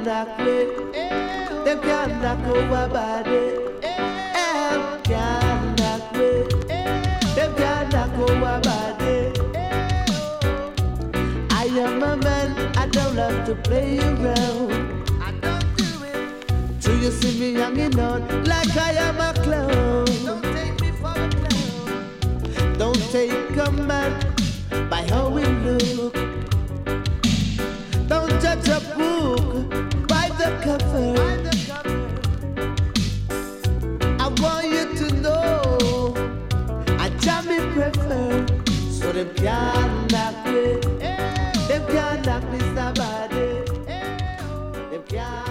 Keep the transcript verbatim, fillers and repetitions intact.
can't knock me. Them can't knock over body. Them can't knock me. Them can't knock over body. I am a man, I don't love to play around. I don't do it. So you see me hanging on like I am a clown. Don't take me for a clown. Don't take a man by how we look. Don't judge a book by the cover. By the cover. I want you to know I jam me prefer. So them can't knock me. Them can't knock me somebody. Them can't.